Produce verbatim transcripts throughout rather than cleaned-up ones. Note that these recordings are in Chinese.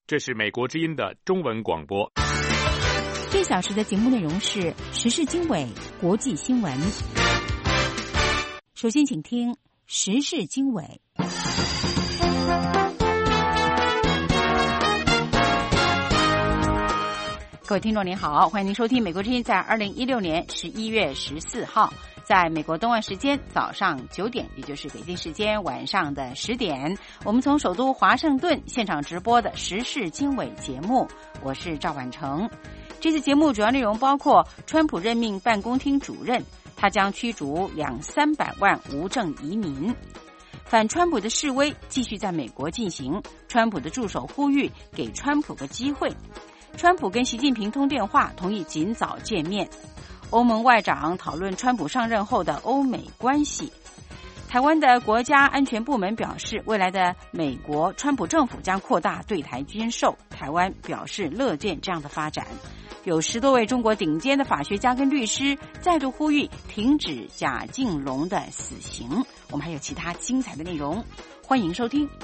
这是美国之音的中文广播。 这小时的节目内容是时事经纬、国际新闻。首先请听时事经纬。各位听众您好，欢迎您收听美国之音在二零一六年十一月十四号在美国东岸时间早上九点，也就是北京时间晚上的十点，我们从首都华盛顿现场直播的时事经纬节目，我是赵婉成。这次节目主要内容包括川普任命办公厅主任，他将驱逐两三百万无证移民。反川普的示威继续在美国进行，川普的助手呼吁给川普个机会。川普跟习近平通电话，同意尽早见面。欧盟外长讨论川普上任后的欧美关系。台湾的国家安全部门表示，未来的美国川普政府将扩大对台军售，台湾表示乐见这样的发展。有十多位中国顶尖的法学家跟律师再度呼吁停止贾静龙的死刑。我们还有其他精彩的内容，欢迎收听。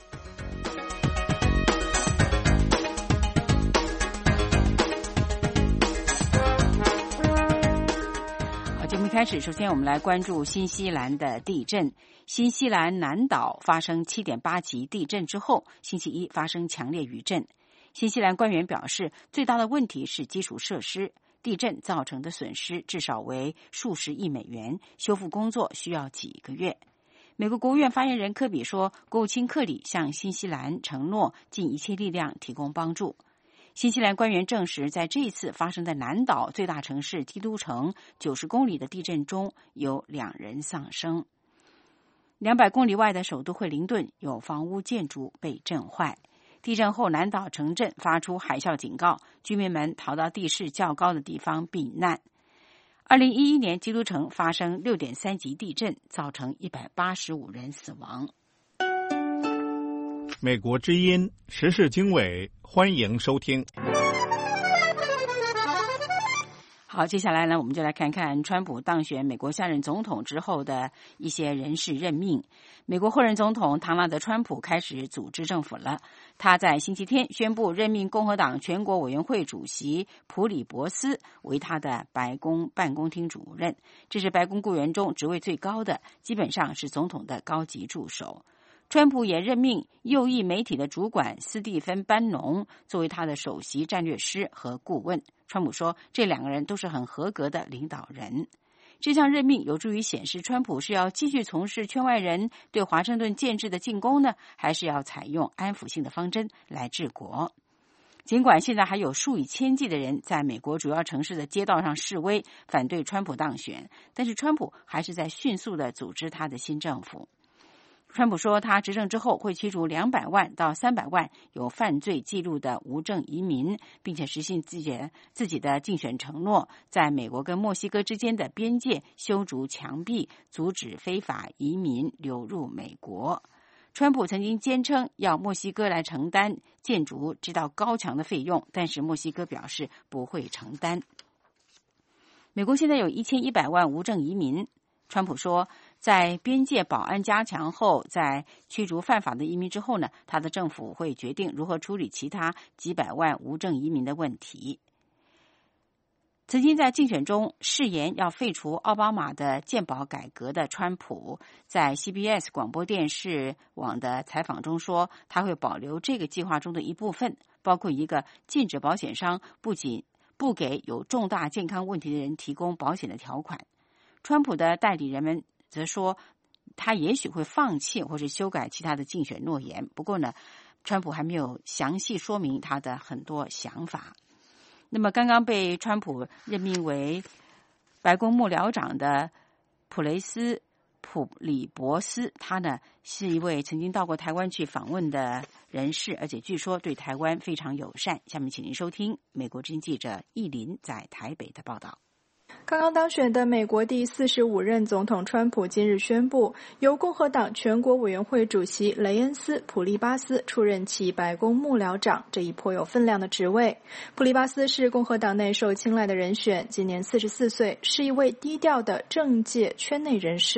节目开始，首先我们来关注新西兰的地震。新西兰南岛发生 七点八 级地震之后，星期一发生强烈余震。新西兰官员表示，最大的问题是基础设施，地震造成的损失至少为数十亿美元，修复工作需要几个月。美国国务院发言人科比说，国务卿克里向新西兰承诺尽一切力量提供帮助。新西兰官员证实，在这一次发生在南岛最大城市基督城九十公里的地震中，有两人丧生。两百公里外的首都惠灵顿有房屋建筑被震坏。地震后，南岛城镇发出海啸警告，居民们逃到地势较高的地方避难。二零一一年，基督城发生 六点三 级地震，造成一百八十五人死亡。 美国之音时事经纬，欢迎收听。 好，接下来呢，我们就来看看川普当选美国下任总统之后的一些人事任命。美国后任总统唐纳德·川普开始组织政府了。他在星期天宣布任命共和党全国委员会主席普里伯斯为他的白宫办公厅主任，这是白宫雇员中职位最高的，基本上是总统的高级助手。川普也任命右翼媒体的主管斯蒂芬·班农作为他的首席战略师和顾问。川普说，这两个人都是很合格的领导人。这项任命有助于显示川普是要继续从事圈外人对华盛顿建制的进攻呢，还是要采用安抚性的方针来治国。尽管现在还有数以千计的人在美国主要城市的街道上示威，反对川普当选，但是川普还是在迅速地组织他的新政府。川普说，他执政之后会驱逐两百万到三百万有犯罪记录的无证移民，并且实现自己自己的竞选承诺，在美国跟墨西哥之间的边界修筑墙壁，阻止非法移民流入美国。川普曾经坚称要墨西哥来承担建筑这道高墙的费用，但是墨西哥表示不会承担。美国现在有一千一百万无证移民。川普说，在边界保安加强后，在驱逐犯法的移民之后呢，他的政府会决定如何处理其他几百万无证移民的问题。曾经在竞选中誓言要废除奥巴马的健保改革的川普，在 C B S 广播电视网的采访中说，他会保留这个计划中的一部分，包括一个禁止保险商不仅不给有重大健康问题的人提供保险的条款。川普的代理人们则说，他也许会放弃或是修改其他的竞选诺言。不过呢，川普还没有详细说明他的很多想法。那么刚刚被川普任命为白宫幕僚长的普雷斯普里博斯，他呢是一位曾经到过台湾去访问的人士，而且据说对台湾非常友善。下面请您收听美国之音记者易林在台北的报道。 刚刚当选的美国第四十五任总统川普今日宣布，由共和党全国委员会主席雷恩斯·普利巴斯出任其白宫幕僚长这一颇有分量的职位。普利巴斯是共和党内受青睐的人选，今年四十四岁，是一位低调的政界圈内人士。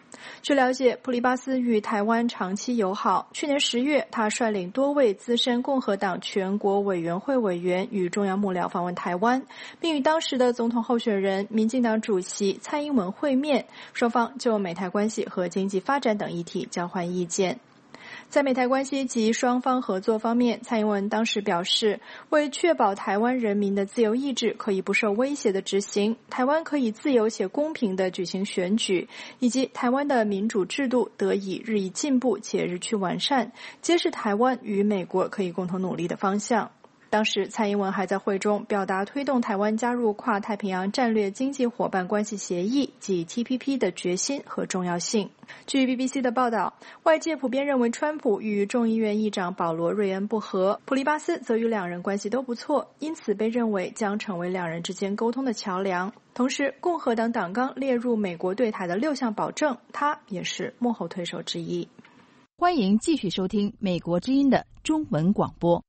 据了解，普利巴斯与台湾长期友好。去年十月，他率领多位资深共和党全国委员会委员与中央幕僚访问台湾，并与当时的总统候选人民进党主席蔡英文会面，双方就美台关系和经济发展等议题交换意见。在美台关系及双方合作方面，蔡英文当时表示，为确保台湾人民的自由意志可以不受威胁的执行，台湾可以自由且公平地举行选举，以及台湾的民主制度得以日益进步且日趋完善，皆是台湾与美国可以共同努力的方向。当时蔡英文还在会中表达推动台湾加入跨太平洋战略经济伙伴关系协议及 T P P 的决心和重要性。据 B B C 的报道，外界普遍认为川普与众议院议长保罗·瑞恩不和，普利巴斯则与两人关系都不错，因此被认为将成为两人之间沟通的桥梁。同时，共和党党纲列入美国对台的六项保证，他也是幕后推手之一。 欢迎继续收听美国之音的中文广播。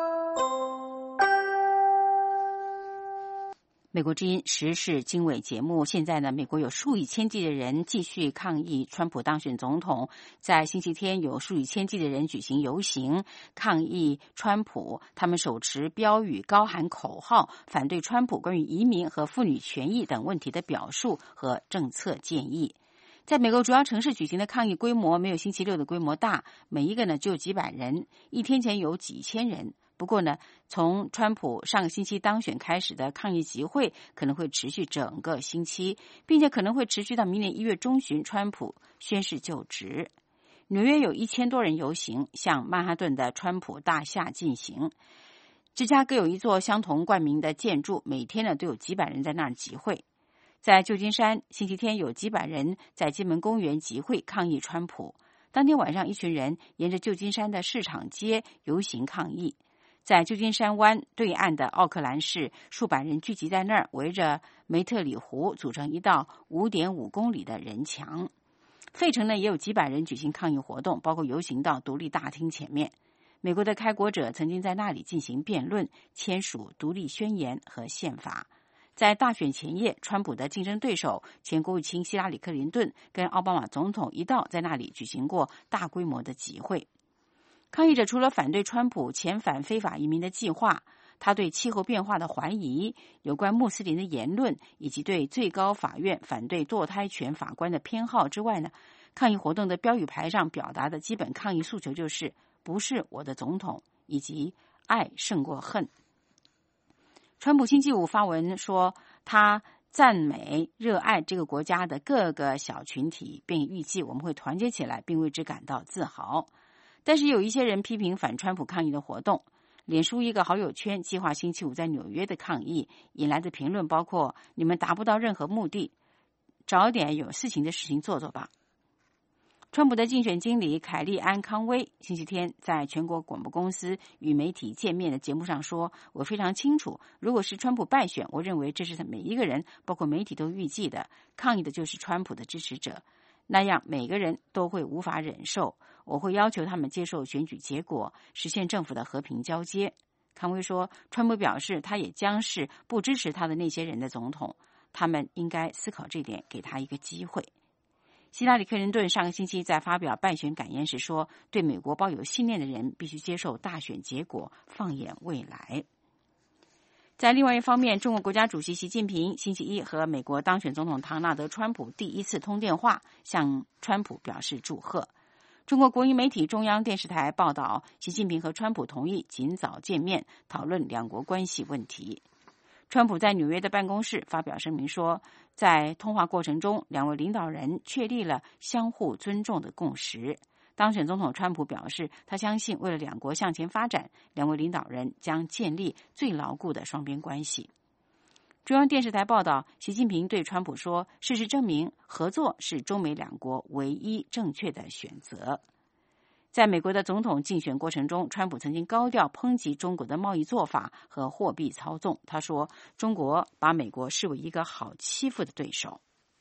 美国之音时事经纬节目，现在呢，美国有数以千计的人继续抗议川普当选总统。在星期天，有数以千计的人举行游行，抗议川普。他们手持标语，高喊口号，反对川普关于移民和妇女权益等问题的表述和政策建议。在美国主要城市举行的抗议规模没有星期六的规模大，每一个呢只有几百人，一天前有几千人。不过呢，从川普上个星期当选开始的抗议集会可能会持续整个星期，并且可能会持续到明年一月中旬川普宣誓就职。纽约有一千多人游行，向曼哈顿的川普大厦进行。芝加哥有一座相同冠名的建筑，每天呢都有几百人在那儿集会。在旧金山，星期天有几百人在金门公园集会抗议川普。当天晚上，一群人沿着旧金山的市场街游行抗议。在旧金山湾对岸的奥克兰市，数百人聚集在那儿，围着梅特里湖组成一道 五点五公里的人墙。费城呢也有几百人举行抗议活动，包括游行到独立大厅前面。美国的开国者曾经在那里进行辩论，签署独立宣言和宪法。在大选前夜，川普的竞争对手前国务卿希拉里·克林顿跟奥巴马总统一道在那里举行过大规模的集会。抗议者除了反对川普遣返非法移民的计划，他对气候变化的怀疑、有关穆斯林的言论，以及对最高法院反对堕胎权法官的偏好之外呢，抗议活动的标语牌上表达的基本抗议诉求就是不是我的总统，以及爱胜过恨。川普星期五发文说，他赞美热爱这个国家的各个小群体，并预计我们会团结起来，并为之感到自豪。但是有一些人批评反川普抗议的活动。脸书一个好友圈计划星期五在纽约的抗议，引来的评论包括：你们达不到任何目的，找点有事情的事情做做吧。川普的竞选经理凯利安·康威星期天在全国广播公司与媒体见面的节目上说，我非常清楚，如果是川普败选，我认为这是每一个人包括媒体都预计的，抗议的就是川普的支持者，那样每个人都会无法忍受，我会要求他们接受选举结果，实现政府的和平交接。康威说，川普表示他也将是不支持他的那些人的总统，他们应该思考这点，给他一个机会。希拉里·克林顿上个星期在发表败选感言时说，对美国抱有信念的人必须接受大选结果，放眼未来。在另外一方面，中国国家主席习近平星期一和美国当选总统唐纳德·川普第一次通电话，向川普表示祝贺。中国国营媒体中央电视台报道，习近平和川普同意尽早见面，讨论两国关系问题。川普在纽约的办公室发表声明说，在通话过程中，两位领导人确立了相互尊重的共识。当选总统川普表示，他相信为了两国向前发展，两位领导人将建立最牢固的双边关系。中央电视台报道，习近平对川普说，事实证明合作是中美两国唯一正确的选择。在美国的总统竞选过程中，川普曾经高调抨击中国的贸易做法和货币操纵。他说，中国把美国视为一个好欺负的对手。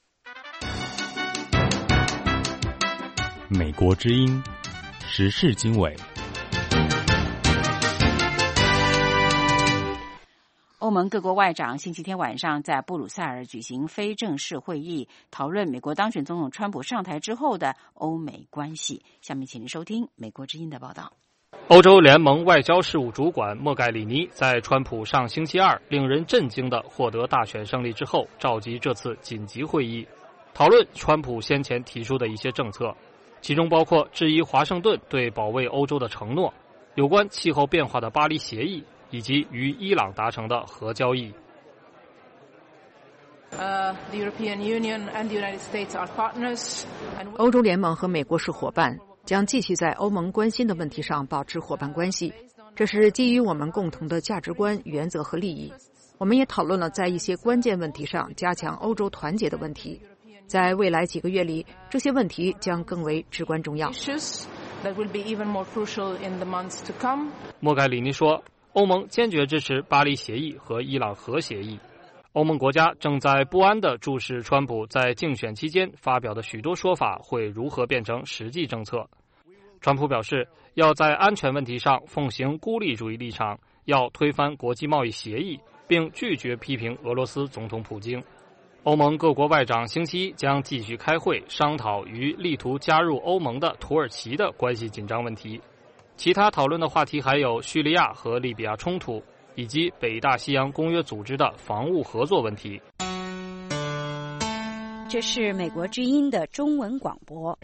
美国之音时事经纬。 欧盟各国外长星期天晚上在布鲁塞尔举行非正式会议，讨论美国当选总统川普上台之后的欧美关系。下面请您收听美国之音的报道。 欧洲联盟外交事务主管莫盖里尼在川普上星期二令人震惊地获得大选胜利之后，召集这次紧急会议，讨论川普先前提出的一些政策，其中包括质疑华盛顿对保卫欧洲的承诺，有关气候变化的巴黎协议，以及与伊朗达成的核交易。 欧洲联盟和美国是伙伴，将继续在欧盟关心的问题上保持伙伴关系，这是基于我们共同的价值观、原则和利益。我们也讨论了在一些关键问题上加强欧洲团结的问题，在未来几个月里，这些问题将更为至关重要。 莫盖里尼说，欧盟坚决支持巴黎协议和伊朗核协议。欧盟国家正在不安地注视川普在竞选期间发表的许多说法会如何变成实际政策。川普表示，要在安全问题上奉行孤立主义立场，要推翻国际贸易协议，并拒绝批评俄罗斯总统普京。欧盟各国外长星期一将继续开会，商讨与力图加入欧盟的土耳其的关系紧张问题。其他讨论的话题还有叙利亚和利比亚冲突，以及北大西洋公约组织的防务合作问题。 这是美国之音的中文广播。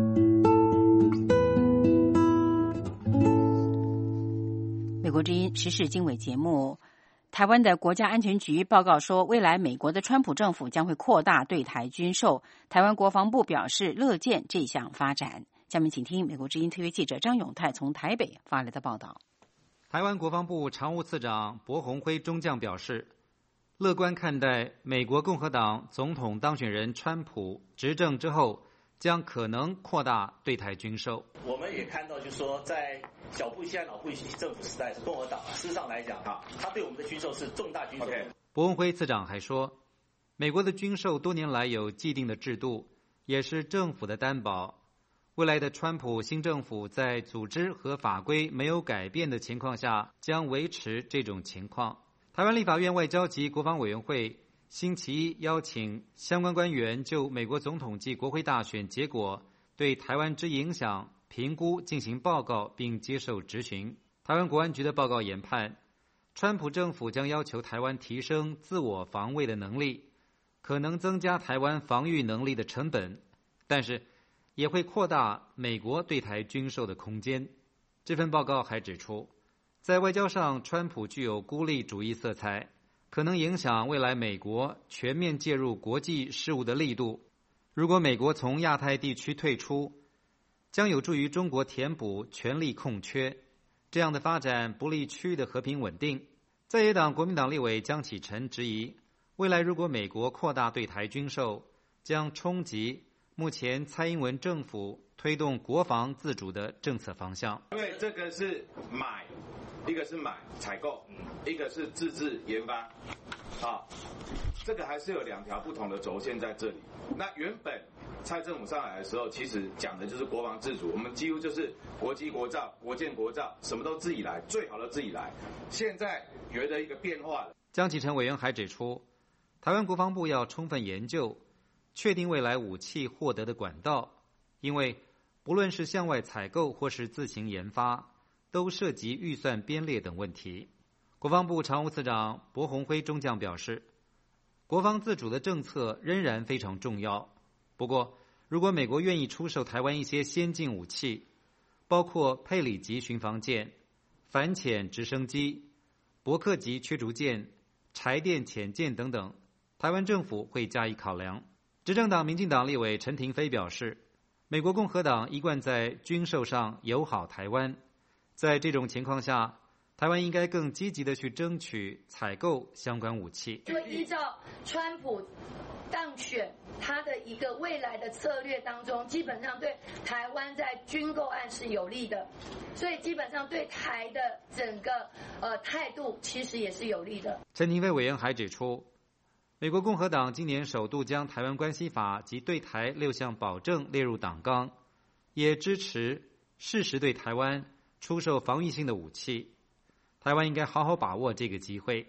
美国之音时事经纬节目，台湾的国家安全局报告说，未来美国的川普政府将会扩大对台军售。台湾国防部表示乐见这项发展。下面请听美国之音特约记者张永泰从台北发来的报道。 台湾国防部常务次长薄鸿辉中将表示，乐观看待美国共和党总统当选人川普执政之后将可能扩大对台军售。 我们也看到，就是说，在小布希和老布希政府时代是共和党，事实上来讲，哈，他对我们的军售是重大军售。Okay. 薄鸿辉次长还说，美国的军售多年来有既定的制度，也是政府的担保。未来的川普新政府在组织和法规没有改变的情况下，将维持这种情况。台湾立法院外交及国防委员会星期一邀请相关官员就美国总统及国会大选结果对台湾之影响评估进行报告，并接受质询。台湾国安局的报告研判，川普政府将要求台湾提升自我防卫的能力，可能增加台湾防御能力的成本，但是也会扩大美国对台军售的空间。这份报告还指出，在外交上，川普具有孤立主义色彩，可能影响未来美国全面介入国际事务的力度。如果美国从亚太地区退出，将有助于中国填补权力空缺，这样的发展不利区域的和平稳定。在野党国民党立委江启臣质疑，未来如果美国扩大对台军售，将冲击目前蔡英文政府推动国防自主的政策方向。 因为这个是买，一个是买采购，一个是自制研发，啊，这个还是有两条不同的轴线在这里。那原本蔡政府上来的时候，其实讲的就是国防自主，我们几乎就是国机国造、国建国造，什么都自己来，最好的自己来。现在有了一个变化了。 江启臣委员还指出，台湾国防部要充分研究确定未来武器获得的管道，因为不论是向外采购或是自行研发，都涉及预算编列等问题。国防部常务次长薄鸿辉中将表示，国防自主的政策仍然非常重要。不过，如果美国愿意出售台湾一些先进武器，包括佩里级巡防舰、反潜直升机、伯克级驱逐舰、柴电潜舰等等，台湾政府会加以考量。执政党民进党立委陈亭妃表示，美国共和党一贯在军售上友好台湾，在这种情况下，台湾应该更积极的去争取采购相关武器。 就依照川普当选他的一个未来的策略当中，基本上对台湾在军购案是有利的，所以基本上对台的整个呃态度其实也是有利的。 陈亭妃委员还指出，美国共和党今年首度将台湾关系法及对台六项保证列入党纲，也支持适时对台湾出售防御性的武器。台湾应该好好把握这个机会。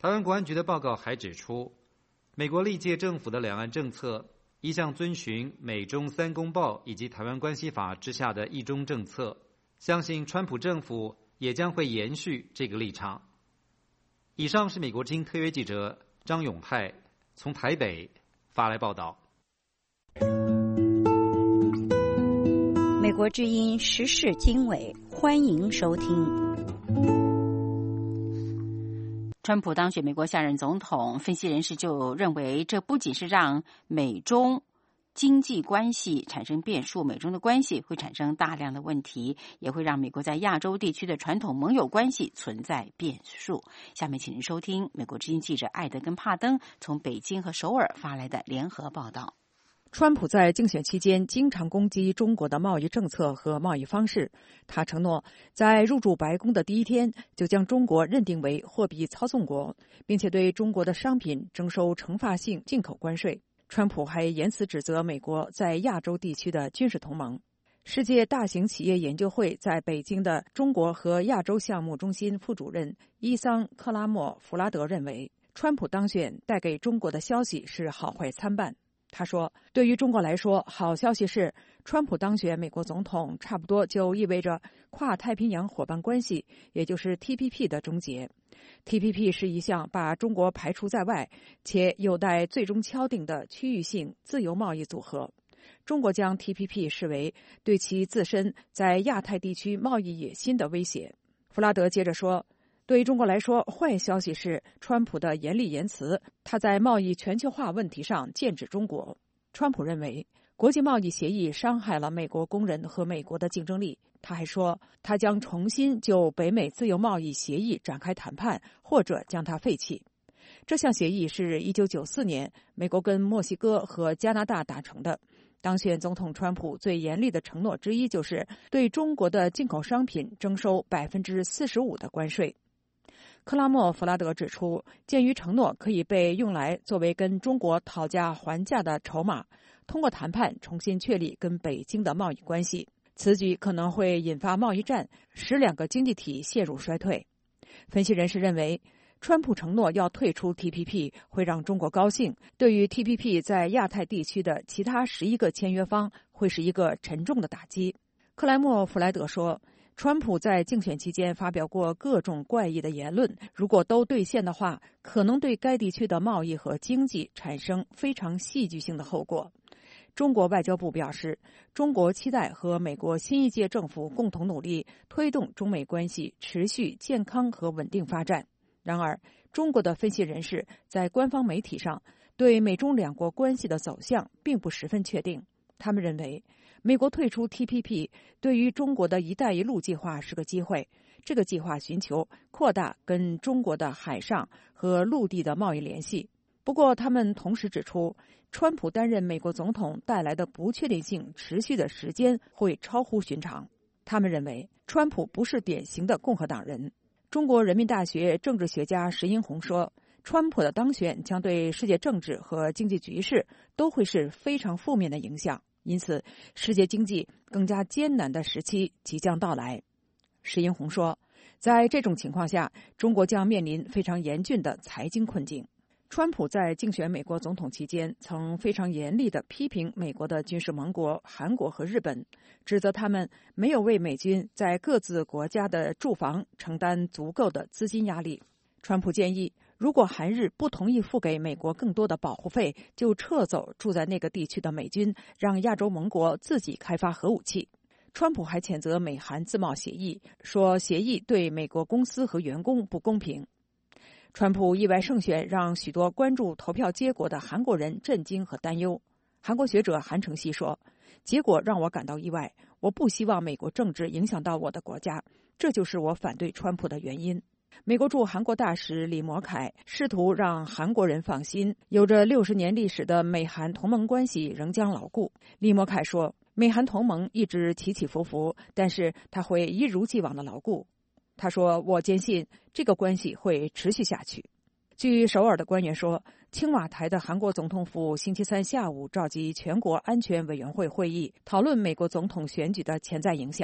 台湾国安局的报告还指出，美国历届政府的两岸政策一向遵循美中三公报以及台湾关系法之下的一中政策，相信川普政府也将会延续这个立场。以上是美国之音特约记者张永泰从台北发来报道。 美国之音时事经纬，欢迎收听。 川普当选美国下任总统，分析人士就认为，这不仅是让美中经济关系产生变数，美中的关系会产生大量的问题，也会让美国在亚洲地区的传统盟友关系存在变数。下面请您收听美国之音记者艾德跟帕登从北京和首尔发来的联合报道。 川普在竞选期间经常攻击中国的贸易政策和贸易方式。他承诺在入驻白宫的第一天就将中国认定为货币操纵国，并且对中国的商品征收惩罚性进口关税。川普还言辞指责美国在亚洲地区的军事同盟。世界大型企业研究会在北京的中国和亚洲项目中心副主任伊桑·克拉莫弗拉德认为，川普当选带给中国的消息是好坏参半。他说，对于中国来说，好消息是川普当选美国总统，差不多就意味着跨太平洋伙伴关系，也就是 T P P 的终结。T P P 是一项把中国排除在外且有待最终敲定的区域性自由贸易组合。中国将 T P P 视为对其自身在亚太地区贸易野心的威胁。弗拉德接着说，对于中国来说，坏消息是川普的严厉言辞，他在贸易全球化问题上剑指中国。川普认为国际贸易协议伤害了美国工人和美国的竞争力。他还说，他将重新就北美自由贸易协议展开谈判，或者将它废弃。这项协议是一九九四年美国跟墨西哥和加拿大达成的。当选总统川普最严厉的承诺之一就是对中国的进口商品征收百分之四十五的关税。克拉莫弗拉德指出，鉴于承诺可以被用来作为跟中国讨价还价的筹码，通过谈判重新确立跟北京的贸易关系，此举可能会引发贸易战，使两个经济体陷入衰退。分析人士认为，川普承诺要退出 T P P 会让中国高兴，对于 T P P 在亚太地区的其他十一个签约方会是一个沉重的打击。克莱默弗莱德说，川普在竞选期间发表过各种怪异的言论，如果都兑现的话，可能对该地区的贸易和经济产生非常戏剧性的后果。中国外交部表示，中国期待和美国新一届政府共同努力，推动中美关系持续健康和稳定发展。然而，中国的分析人士在官方媒体上对美中两国关系的走向并不十分确定。他们认为，美国退出 T P P 对于中国的一带一路计划是个机会，这个计划寻求扩大跟中国的海上和陆地的贸易联系。不过，他们同时指出，川普担任美国总统带来的不确定性持续的时间会超乎寻常。他们认为，川普不是典型的共和党人。中国人民大学政治学家石英红说，川普的当选将对世界政治和经济局势都会是非常负面的影响，因此世界经济更加艰难的时期即将到来。石英红说，在这种情况下，中国将面临非常严峻的财经困境。川普在竞选美国总统期间曾非常严厉地批评美国的军事盟国韩国和日本，指责他们没有为美军在各自国家的驻防承担足够的资金压力。川普建议，如果韩日不同意付给美国更多的保护费，就撤走住在那个地区的美军，让亚洲盟国自己开发核武器。川普还谴责美韩自贸协议，说协议对美国公司和员工不公平。川普意外胜选让许多关注投票结果的韩国人震惊和担忧。韩国学者韩承熙说，结果让我感到意外，我不希望美国政治影响到我的国家，这就是我反对川普的原因。美国驻韩国大使李摩凯试图让韩国人放心，有着六十年历史的美韩同盟关系仍将牢固。李摩凯说，美韩同盟一直起起伏伏，但是它会一如既往的牢固。他说，我坚信这个关系会持续下去。据首尔的官员说，青瓦台的韩国总统府星期三下午召集全国安全委员会会议，讨论美国总统选举的潜在影响。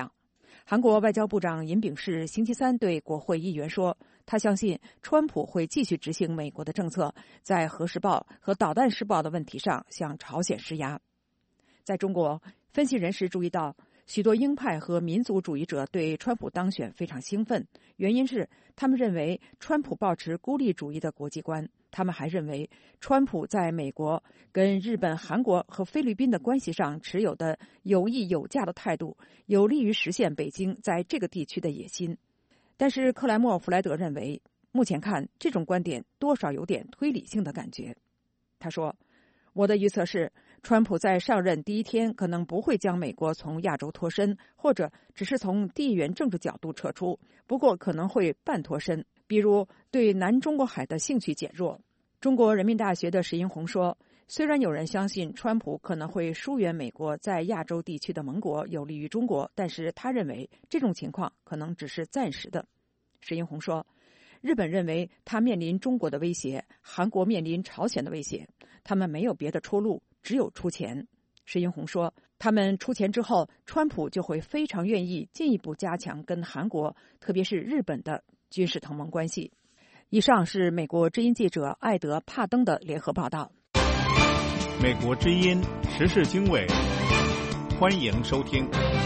韩国外交部长尹炳世星期三对国会议员说，他相信川普会继续执行美国的政策，在核试爆和导弹试爆的问题上向朝鲜施压。在中国，分析人士注意到，许多鹰派和民族主义者对川普当选非常兴奋，原因是他们认为川普抱持孤立主义的国际观。他们还认为，川普在美国跟日本、韩国和菲律宾的关系上持有的有益有价的态度，有利于实现北京在这个地区的野心。但是克莱默·弗莱德认为，目前看这种观点多少有点推理性的感觉。他说，我的预测是，川普在上任第一天可能不会将美国从亚洲脱身，或者只是从地缘政治角度撤出，不过可能会半脱身，比如对南中国海的兴趣减弱。中国人民大学的石英红说，虽然有人相信川普可能会疏远美国在亚洲地区的盟国，有利于中国，但是他认为这种情况可能只是暂时的。石英红说，日本认为他面临中国的威胁，韩国面临朝鲜的威胁，他们没有别的出路，只有出钱。石英红说，他们出钱之后，川普就会非常愿意进一步加强跟韩国，特别是日本的军事同盟关系。以上是美国之音记者艾德·帕登的联合报道。 美国之音时事经纬，欢迎收听。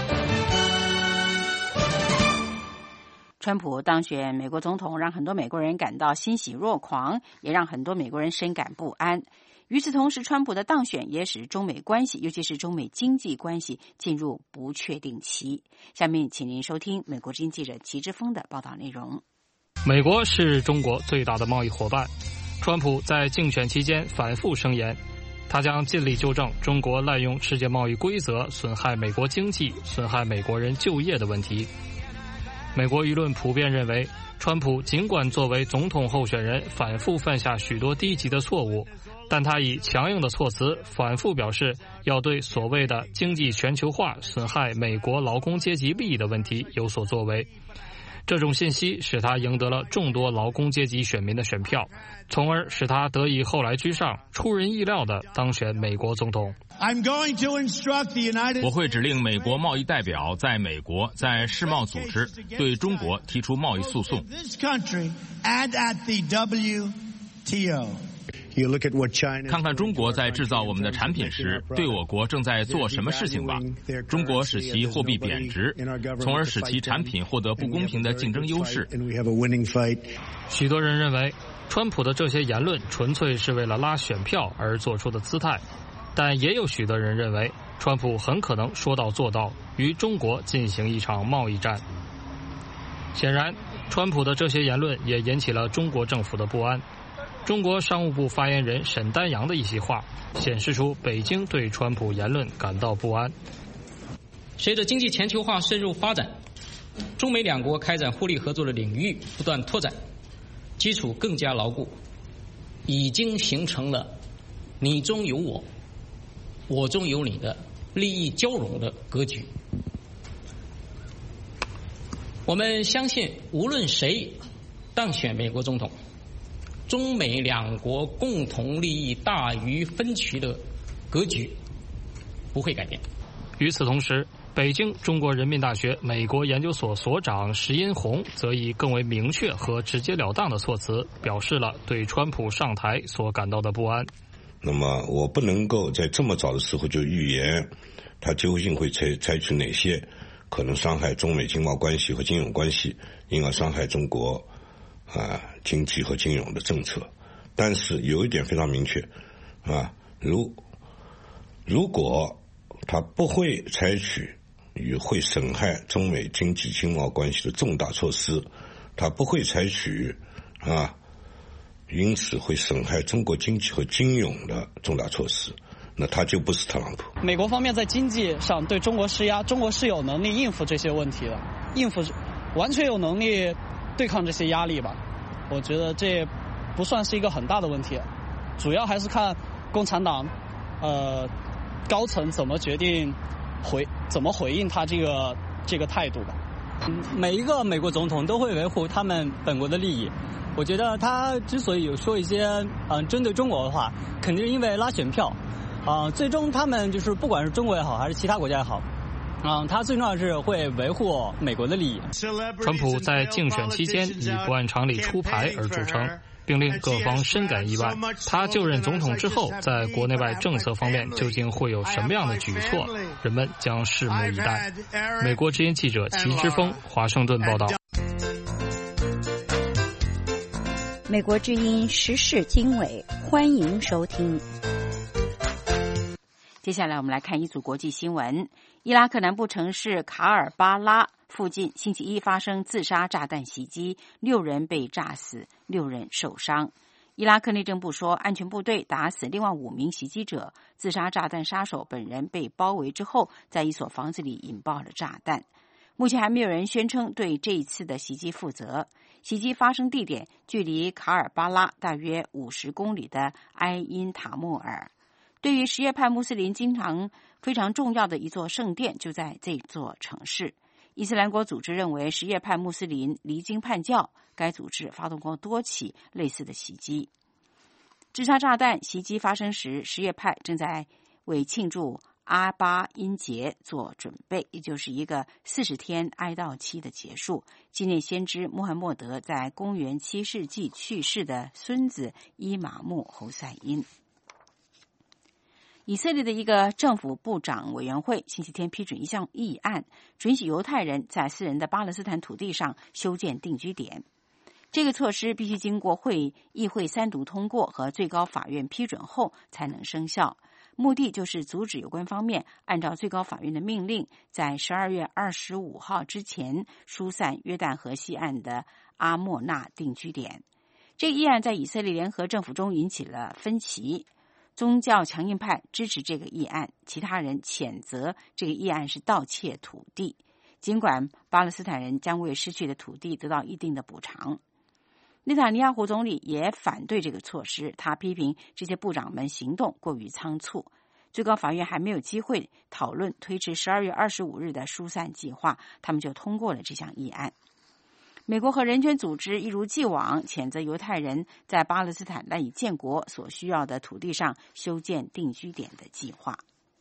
川普当选美国总统，让很多美国人感到欣喜若狂，也让很多美国人深感不安。与此同时，川普的当选也使中美关系，尤其是中美经济关系进入不确定期。下面请您收听美国之音记者齐之峰的报道内容。 美国是中国最大的贸易伙伴，川普在竞选期间反复声言，他将尽力纠正中国滥用世界贸易规则，损害美国经济、损害美国人就业的问题。美国舆论普遍认为，川普尽管作为总统候选人反复犯下许多低级的错误，但他以强硬的措辞反复表示要对所谓的经济全球化损害美国劳工阶级利益的问题有所作为。这种信息使他赢得了众多劳工阶级选民的选票，从而使他得以后来居上，出人意料地当选美国总统。 我会指令美国贸易代表在美国在世贸组织对中国提出贸易诉讼。看看中国在制造我们的产品时对我国正在做什么事情吧。中国使其货币贬值，从而使其产品获得不公平的竞争优势。 许多人认为川普的这些言论纯粹是为了拉选票而做出的姿态，但也有许多人认为川普很可能说到做到，与中国进行一场贸易战。显然，川普的这些言论也引起了中国政府的不安。中国商务部发言人沈丹阳的一席话显示出北京对川普言论感到不安。 随着经济全球化深入发展，中美两国开展互利合作的领域不断拓展，基础更加牢固，已经形成了你中有我，我中有你的利益交融的格局。我们相信，无论谁当选美国总统，中美两国共同利益大于分歧的格局不会改变。 与此同时，北京中国人民大学美国研究所所长石殷红则以更为明确和直截了当的措辞表示了对川普上台所感到的不安。 那么我不能够在这么早的时候就预言他究竟会采采取哪些可能伤害中美经贸关系和金融关系，因而伤害中国啊，经济和金融的政策。但是有一点非常明确啊，如如果他不会采取与会损害中美经济经贸关系的重大措施，他不会采取啊，因此会损害中国经济和金融的重大措施，那他就不是特朗普。 美国方面在经济上对中国施压，中国是有能力应付这些问题的，应付完全有能力对抗这些压力吧。我觉得这不算是一个很大的问题，主要还是看共产党呃高层怎么决定回怎么回应他这个这个态度吧。 每一个美国总统都会维护他们本国的利益。我觉得他之所以有说一些嗯、呃、针对中国的话，肯定是因为拉选票啊、呃。最终他们就是不管是中国也好，还是其他国家也好， 嗯，他最重要是会维护美国的利益。 川普在竞选期间以不按常理出牌而著称，并令各方深感意外。他就任总统之后，在国内外政策方面究竟会有什么样的举措，人们将拭目以待。美国之音记者齐之峰，华盛顿报道。 美国之音时事经纬，欢迎收听。 接下来我们来看一组国际新闻。伊拉克南部城市卡尔巴拉附近星期一发生自杀炸弹袭击，六人被炸死，六人受伤。伊拉克内政部说，安全部队打死另外五名袭击者，自杀炸弹杀手本人被包围之后，在一所房子里引爆了炸弹。目前还没有人宣称对这一次的袭击负责。袭击发生地点距离卡尔巴拉大约五十公里的埃因塔莫尔。对于什叶派穆斯林经常非常重要的一座圣殿就在这座城市。伊斯兰国组织认为什叶派穆斯林离经叛教，该组织发动过多起类似的袭击。自杀炸弹袭击发生时，什叶派正在为庆祝阿巴因节做准备，也就是一个四十天哀悼期的结束，纪念先知穆罕默德在公元七世纪去世的孙子伊玛目侯赛因。以色列的一个政府部长委员会星期天批准一项议案，准许犹太人在私人的巴勒斯坦土地上修建定居点。这个措施必须经过会议会三读通过和最高法院批准后才能生效。目的就是阻止有关方面按照最高法院的命令，在十二月二十五号之前疏散约旦河西岸的阿莫纳定居点。这个议案在以色列联合政府中引起了分歧。宗教强硬派支持这个议案，其他人谴责这个议案是盗窃土地。尽管巴勒斯坦人将为失去的土地得到一定的补偿。内塔尼亚胡总理也反对这个措施，他批评这些部长们行动过于仓促。最高法院还没有机会讨论推迟十二月二十五日的疏散计划，他们就通过了这项议案。美国和人权组织一如既往谴责犹太人在巴勒斯坦赖以建国所需要的土地上修建定居点的计划。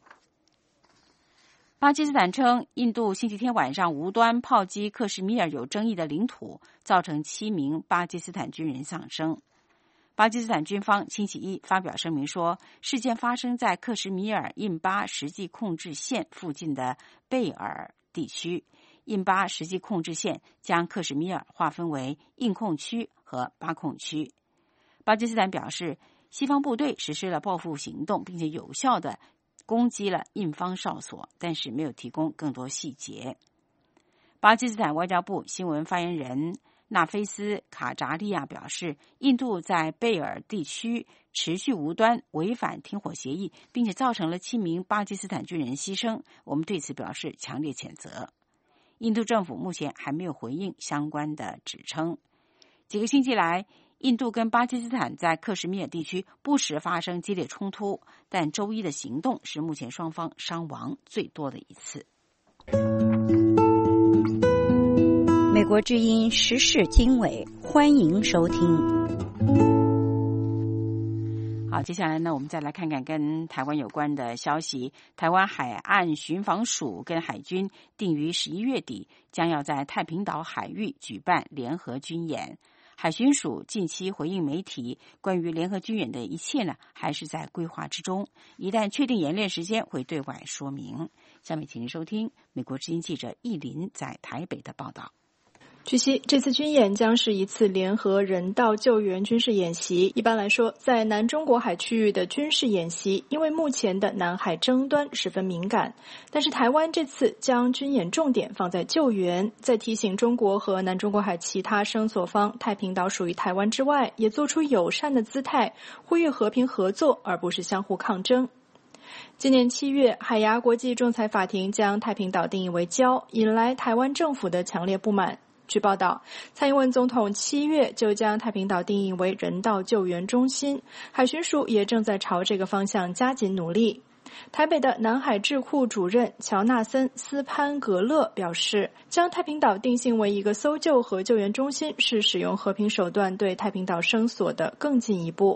巴基斯坦称，印度星期天晚上无端炮击克什米尔有争议的领土，造成七名巴基斯坦军人丧生。巴基斯坦军方星期一发表声明说，事件发生在克什米尔印巴实际控制线附近的贝尔地区。印巴实际控制线将克什米尔划分为印控区和巴控区。巴基斯坦表示，西方部队实施了报复行动，并且有效地攻击了印方哨所，但是没有提供更多细节。巴基斯坦外交部新闻发言人纳菲斯卡扎利亚表示，印度在贝尔地区持续无端违反停火协议，并且造成了七名巴基斯坦军人牺牲，我们对此表示强烈谴责。印度政府目前还没有回应相关的指称。几个星期来，印度跟巴基斯坦在克什米尔地区不时发生激烈冲突，但周一的行动是目前双方伤亡最多的一次。 美国之音时事经纬，欢迎收听。 好，接下来呢，我们再来看看跟台湾有关的消息。台湾海岸巡防署跟海军定于十一月底将要在太平岛海域举办联合军演。海巡署近期回应媒体，关于联合军演的一切呢，还是在规划之中。一旦确定演练时间，会对外说明。下面请您收听美国之音记者易林在台北的报道。 据悉，这次军演将是一次联合人道救援军事演习。一般来说，在南中国海区域的军事演习，因为目前的南海争端十分敏感，但是台湾这次将军演重点放在救援，在提醒中国和南中国海其他声索方太平岛属于台湾之外，也做出友善的姿态，呼吁和平合作，而不是相互抗争。今年七月，海牙国际仲裁法庭将太平岛定义为礁，引来台湾政府的强烈不满。据报道，蔡英文总统七月就将太平岛定义为人道救援中心，海巡署也正在朝这个方向加紧努力。台北的南海智库主任乔纳森·斯潘格勒表示，将太平岛定性为一个搜救和救援中心是使用和平手段对太平岛声索的更进一步。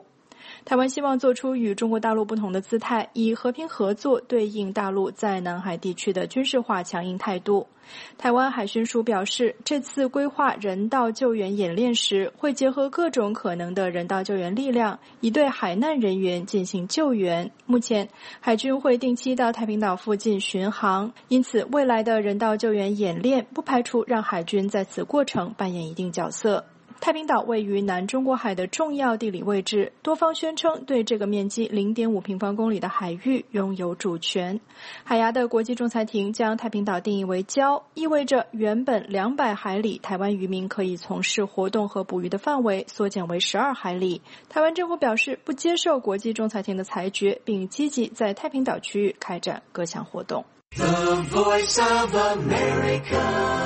台湾希望做出与中国大陆不同的姿态，以和平合作对应大陆在南海地区的军事化强硬态度。台湾海巡署表示，这次规划人道救援演练时，会结合各种可能的人道救援力量，以对海难人员进行救援。目前，海军会定期到太平岛附近巡航，因此未来的人道救援演练不排除让海军在此过程扮演一定角色。太平岛位于南中国海的重要地理位置，多方宣称对这个面积 零点五平方公里的海域拥有主权。海牙的国际仲裁庭将太平岛定义为礁，意味着原本两百海里台湾渔民可以从事活动和捕鱼的范围缩减为十二海里。台湾政府表示不接受国际仲裁庭的裁决，并积极在太平岛区域开展各项活动。The Voice of America。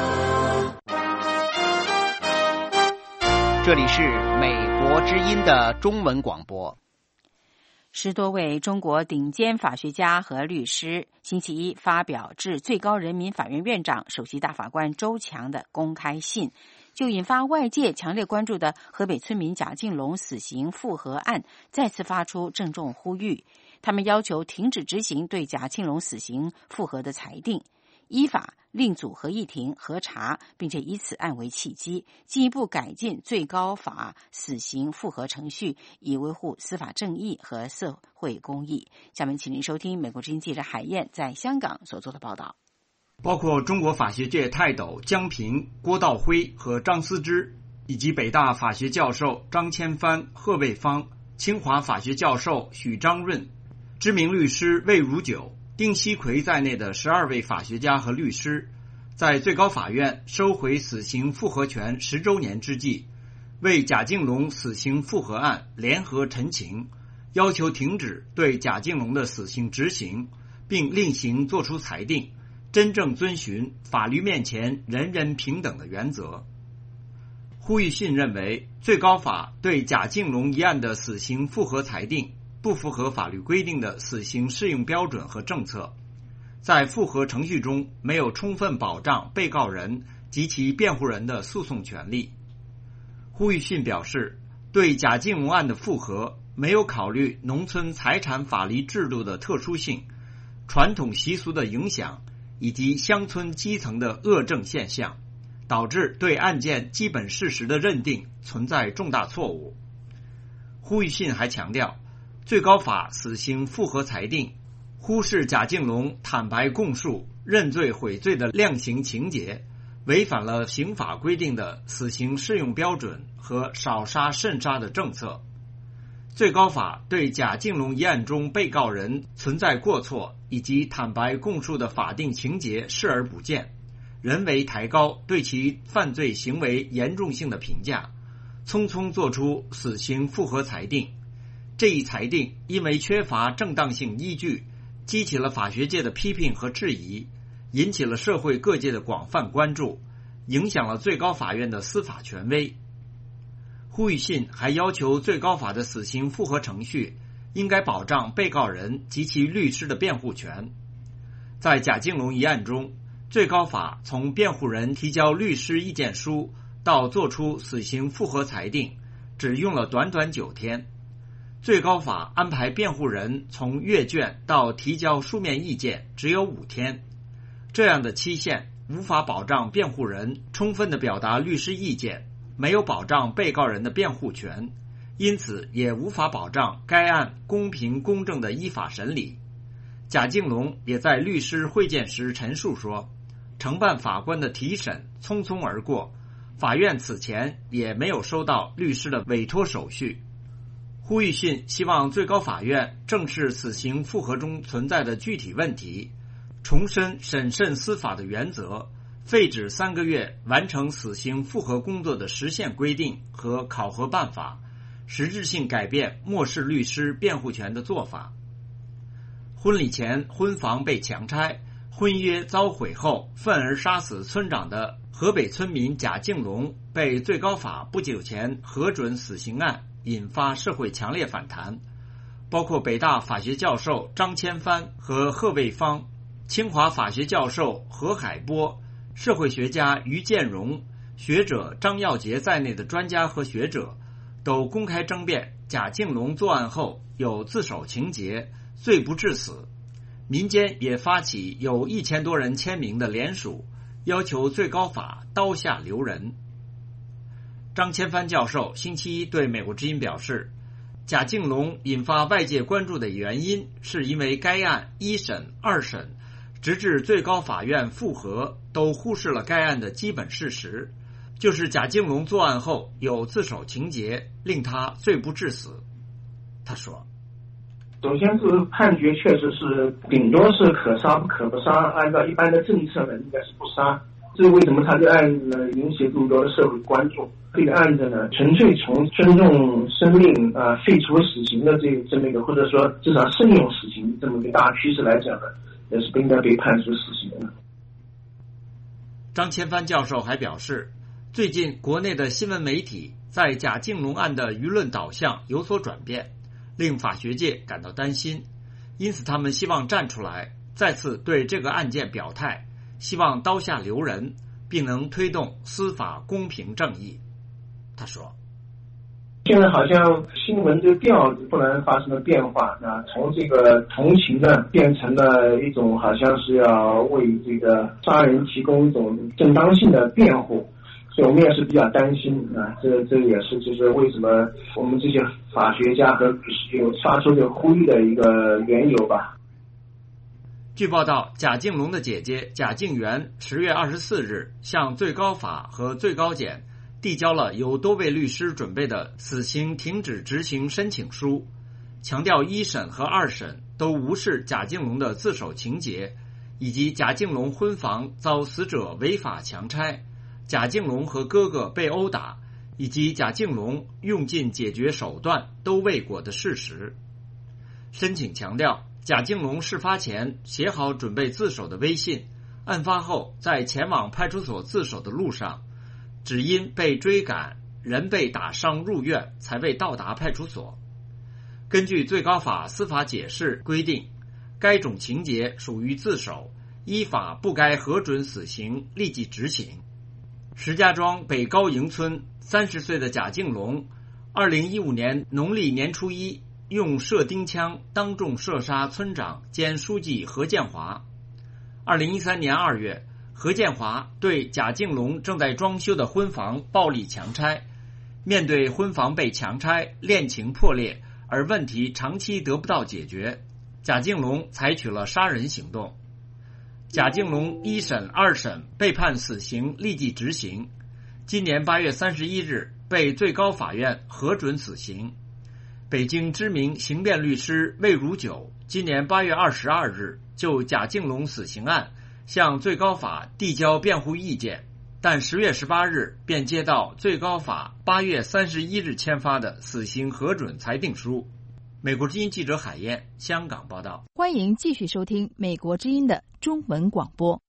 这里是美国之音的中文广播。 十多位中国顶尖法学家和律师星期一发表致最高人民法院院长、首席大法官周强的公开信，就引发外界强烈关注的河北村民贾敬龙死刑复核案再次发出郑重呼吁。他们要求停止执行对贾庆龙死刑复核的裁定，依法另组合议庭核查，并且以此案为契机，进一步改进最高法死刑复核程序，以维护司法正义和社会公义。下面请您收听美国之音记者海燕在香港所做的报道。 包括中国法学界泰斗江平、郭道辉和张思之，以及北大法学教授张千帆、贺卫方，清华法学教授许章润，知名律师魏如九、丁锡奎在内的十二位法学家和律师，在最高法院收回死刑复核权十周年之际，为贾敬龙死刑复核案联合陈情，要求停止对贾敬龙的死刑执行，并另行作出裁定，真正遵循法律面前人人平等的原则。呼吁信认为，最高法对贾敬龙一案的死刑复核裁定不符合法律规定的死刑适用标准和政策，在复核程序中没有充分保障被告人及其辩护人的诉讼权利。呼吁信表示，对贾敬龙案的复核没有考虑农村财产法律制度的特殊性、传统习俗的影响以及乡村基层的恶政现象，导致对案件基本事实的认定存在重大错误。呼吁信还强调，最高法死刑复核裁定忽视贾敬龙坦白供述、认罪悔罪的量刑情节，违反了刑法规定的死刑适用标准和少杀慎杀的政策。最高法对贾敬龙一案中被告人存在过错以及坦白供述的法定情节视而不见，人为抬高对其犯罪行为严重性的评价，匆匆作出死刑复核裁定。这一裁定因为缺乏正当性依据，激起了法学界的批评和质疑，引起了社会各界的广泛关注，影响了最高法院的司法权威。呼吁信还要求最高法的死刑复核程序应该保障被告人及其律师的辩护权。在贾敬龙一案中，最高法从辩护人提交律师意见书到作出死刑复核裁定，只用了短短九天。最高法安排辩护人从阅卷到提交书面意见只有五天，这样的期限无法保障辩护人充分地表达律师意见，没有保障被告人的辩护权，因此也无法保障该案公平公正的依法审理。贾敬龙也在律师会见时陈述说，承办法官的提审匆匆而过，法院此前也没有收到律师的委托手续。呼吁信希望最高法院正视死刑复核中存在的具体问题，重申审慎司法的原则，废止三个月完成死刑复核工作的时限规定和考核办法，实质性改变漠视律师辩护权的做法。婚礼前婚房被强拆，婚约遭毁后愤而杀死村长的河北村民贾敬龙被最高法不久前核准死刑案，引发社会强烈反弹，包括北大法学教授张千帆和贺卫方，清华法学教授何海波，社会学家于建荣，学者张耀杰在内的专家和学者都公开争辩贾敬龙作案后有自首情节，罪不至死。民间也发起有一千多人签名的联署，要求最高法刀下留人。张千帆教授星期一对美国之音表示，贾敬龙引发外界关注的原因是因为该案一审、二审直至最高法院复核都忽视了该案的基本事实，就是贾敬龙作案后有自首情节，令他罪不至死。他说， 首先是判决确实是顶多是可杀不可不杀，按照一般的政策呢应该是不杀。这是为什么他这个案子呢引起这么多的社会关注？这个案子呢纯粹从尊重生命啊、呃、废除死刑的这这么一个，或者说至少慎用死刑这么一个大趋势来讲呢，也是不应该被判处死刑的。 张千帆教授还表示，最近国内的新闻媒体在贾敬龙案的舆论导向有所转变，令法学界感到担心，因此他们希望站出来再次对这个案件表态，希望刀下留人，并能推动司法公平正义。他说， 现在好像新闻这个调子突然发生了变化啊，从这个同情呢变成了一种好像是要为这个杀人提供一种正当性的辩护，所以我们也是比较担心啊，这这也是就是为什么我们这些法学家和律师有发出这个呼吁的一个缘由吧。 据报道，贾敬龙的姐姐贾静媛十月二十四日向最高法和最高检递交了由多位律师准备的死刑停止执行申请书，强调一审和二审都无视贾敬龙的自首情节，以及贾敬龙婚房遭死者违法强拆，贾敬龙和哥哥被殴打，以及贾敬龙用尽解决手段都未果的事实。申请强调，贾敬龙事发前写好准备自首的微信，案发后在前往派出所自首的路上，只因被追赶，人被打伤入院，才未到达派出所。根据最高法司法解释规定，该种情节属于自首，依法不该核准死刑立即执行。石家庄北高营村三十岁的贾敬龙，二零一五年农历年初一用射钉枪当众射杀村长兼书记何建华。二零一三年二月，何建华对贾敬龙正在装修的婚房暴力强拆，面对婚房被强拆，恋情破裂，而问题长期得不到解决，贾敬龙采取了杀人行动。贾敬龙一审、二审被判死刑立即执行，今年八月三十一日被最高法院核准死刑。北京知名刑辩律师魏如九今年八月二十二日就贾敬龙死刑案向最高法递交辩护意见，但十月十八日便接到最高法八月三十一日签发的死刑核准裁定书。美国之音记者海燕，香港报道。 欢迎继续收听美国之音的中文广播。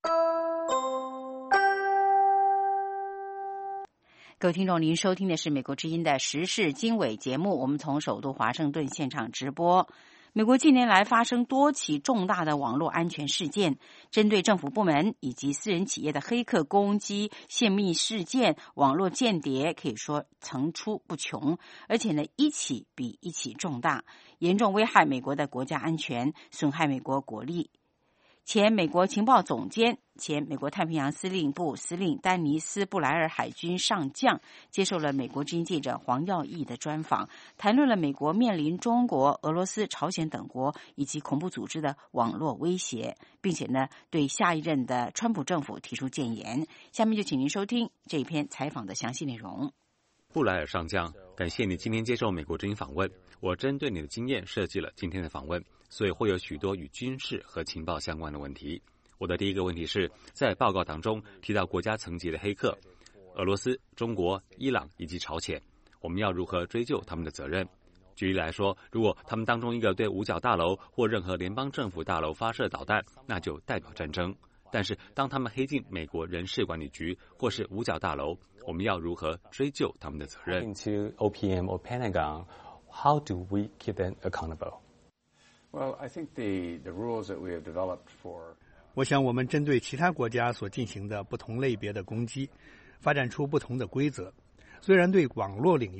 各位听众，您收听的是美国之音的时事经纬节目，我们从首都华盛顿现场直播。美国近年来发生多起重大的网络安全事件，针对政府部门以及私人企业的黑客攻击、泄密事件、网络间谍可以说层出不穷，而且呢一起比一起重大，严重危害美国的国家安全，损害美国国力。前美国情报总监、前美国太平洋司令部司令丹尼斯·布莱尔海军上将接受了美国之音记者黄耀义的专访，谈论了美国面临中国、俄罗斯、朝鲜等国以及恐怖组织的网络威胁，并且呢对下一任的川普政府提出建言。下面就请您收听这一篇采访的详细内容。 布莱尔上将，感谢你今天接受美国之音访问。我针对你的经验设计了今天的访问，所以会有许多与军事和情报相关的问题。我的第一个问题是，在报告当中提到国家层级的黑客，俄罗斯、中国、伊朗以及朝鲜，我们要如何追究他们的责任？举例来说，如果他们当中一个对五角大楼或任何联邦政府大楼发射导弹，那就代表战争。但是当他们黑进美国人事管理局或是五角大楼，我们要如何追究他们的责任？ Into O P M or Pentagon, how do we keep them accountable? Well, I think the, the rules that we have developed for... 我想我们针对其他国家所进行的不同类别的攻击，发展出不同的规则。虽然对网络领域，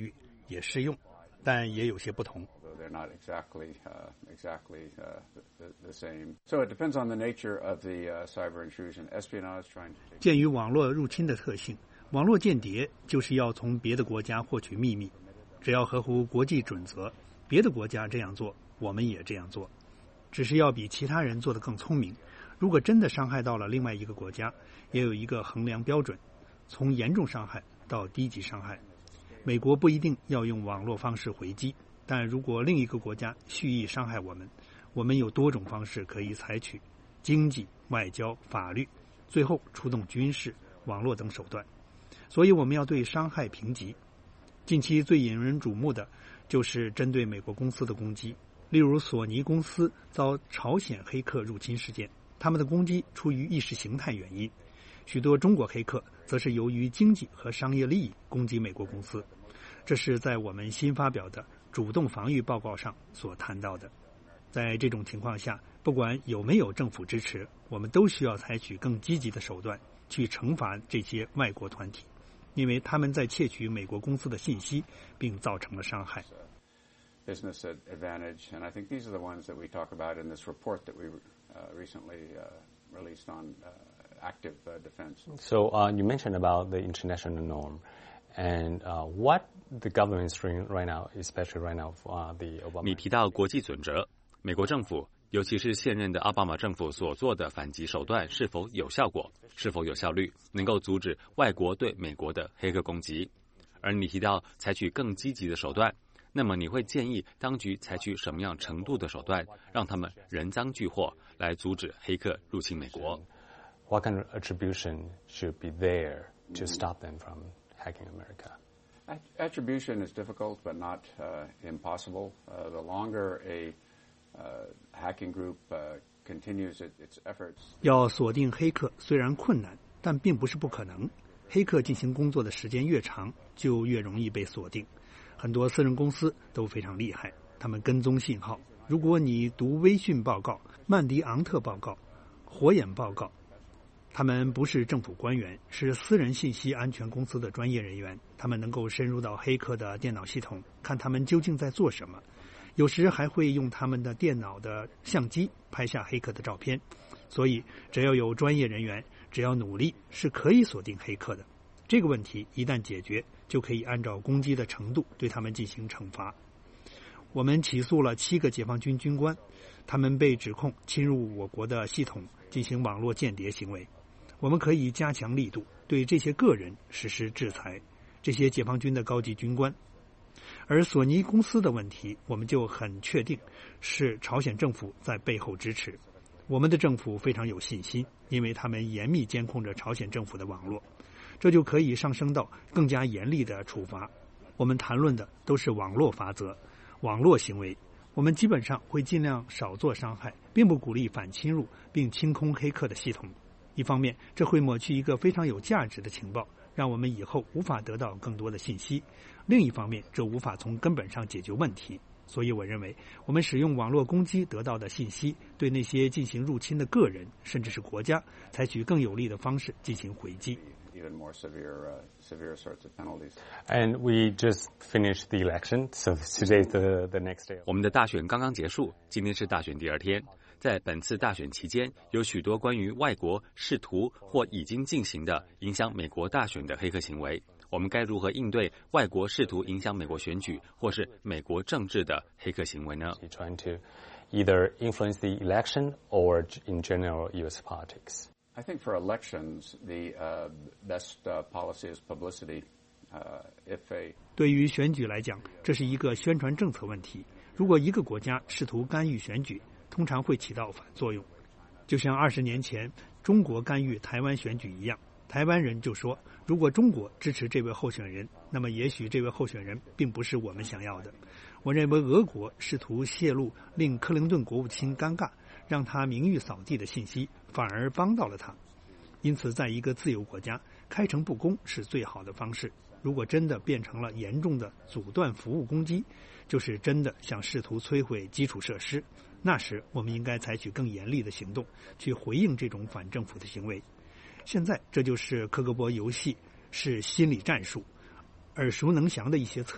也适用，但也有些不同。 They're not exactly, uh, exactly uh, the, the same. So it depends on the nature of the uh, cyber intrusion. Espionage trying to. 鉴于网络入侵的特性，网络间谍就是要从别的国家获取秘密。只要合乎国际准则，别的国家这样做，我们也这样做，只是要比其他人做得更聪明。如果真的伤害到了另外一个国家，也有一个衡量标准，从严重伤害到低级伤害。美国不一定要用网络方式回击。但如果另一个国家蓄意伤害我们，我们有多种方式可以采取：经济、外交、法律，最后出动军事、网络等手段。所以我们要对伤害评级。近期最引人瞩目的就是针对美国公司的攻击，例如索尼公司遭朝鲜黑客入侵事件，他们的攻击出于意识形态原因；许多中国黑客则是由于经济和商业利益攻击美国公司。这是在我们新发表的主动防御报告上所谈到的。在这种情况下，不管有没有政府支持，我们都需要采取更积极的手段去惩罚这些外国团体，因为他们在窃取美国公司的信息，并造成了伤害。 Business advantage, and I think these are the ones that we talk about in this report that we uh, recently uh, released on uh, active uh, defense. So uh, you mentioned about the international norm. And uh, what the government is doing right now, especially right now, uh, the Obama. 你提到国际准则，美国政府，尤其是现任的奥巴马政府所做的反击手段是否有效果，是否有效率，能够阻止外国对美国的黑客攻击。而你提到采取更积极的手段，那么你会建议当局采取什么样程度的手段，让他们人赃俱获，来阻止黑客入侵美国？ What kind of attribution should be there to stop them from hacking America? Attribution is difficult, but not uh, impossible. Uh, the longer a uh, hacking group uh, continues it, its efforts. 要锁定黑客虽然困难，但并不是不可能。黑客进行工作的时间越长，就越容易被锁定。很多私人公司都非常厉害，他们跟踪信号。如果你读微讯报告、曼迪昂特报告、火眼报告，他们不是政府官员，是私人信息安全公司的专业人员。他们能够深入到黑客的电脑系统，看他们究竟在做什么。有时还会用他们的电脑的相机拍下黑客的照片。所以，只要有专业人员，只要努力，是可以锁定黑客的。这个问题一旦解决，就可以按照攻击的程度对他们进行惩罚。我们起诉了七个解放军军官，他们被指控侵入我国的系统，进行网络间谍行为。我们可以加强力度，对这些个人实施制裁，这些解放军的高级军官。而索尼公司的问题，我们就很确定是朝鲜政府在背后支持。我们的政府非常有信心，因为他们严密监控着朝鲜政府的网络，这就可以上升到更加严厉的处罚。我们谈论的都是网络法则、网络行为，我们基本上会尽量少做伤害，并不鼓励反侵入并清空黑客的系统。一方面，这会抹去一个非常有价值的情报，让我们以后无法得到更多的信息；另一方面，这无法从根本上解决问题。所以我认为，我们使用网络攻击得到的信息，对那些进行入侵的个人甚至是国家，采取更有力的方式进行回击。 Even more severe, uh, severe sorts of penalties. And we just finished the election, so today's the the next day. 我们的大选刚刚结束，今天是大选第二天。在本次大选期间，有许多关于外国试图或已经进行的影响美国大选的黑客行为。我们该如何应对外国试图影响美国选举或是美国政治的黑客行为呢？ Trying to either influence the election or in general U S politics. I think for elections, the uh, best uh, policy is publicity. Uh, if a 对于选举来讲，这是一个宣传政策问题。如果一个国家试图干预选举，通常会起到反作用，就像二十年前中国干预台湾选举一样。台湾人就说，如果中国支持这位候选人，那么也许这位候选人并不是我们想要的。我认为俄国试图泄露令克林顿国务卿尴尬，让他名誉扫地的信息，反而帮到了他。因此，在一个自由国家，开诚布公是最好的方式。如果真的变成了严重的阻断服务攻击，就是真的想试图摧毁基础设施，那时我们应该采取更严厉的行动，去回应这种反政府的行为。现在这就是科格勃游戏，是心理战术，耳熟能详的一些策略。